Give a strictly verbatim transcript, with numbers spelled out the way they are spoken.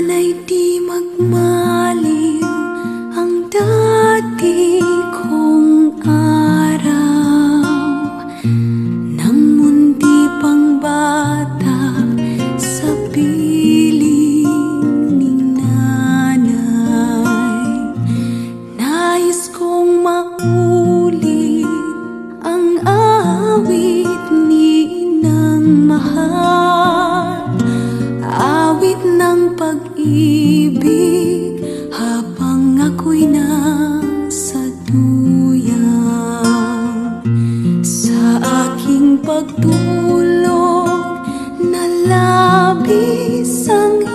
Sana'y di magmaliw ang dati kong araw, nang mundi pang bata sa piling ni nanay. Nais kong maulit ang awit ni inang mahal, awit ng pag-ibig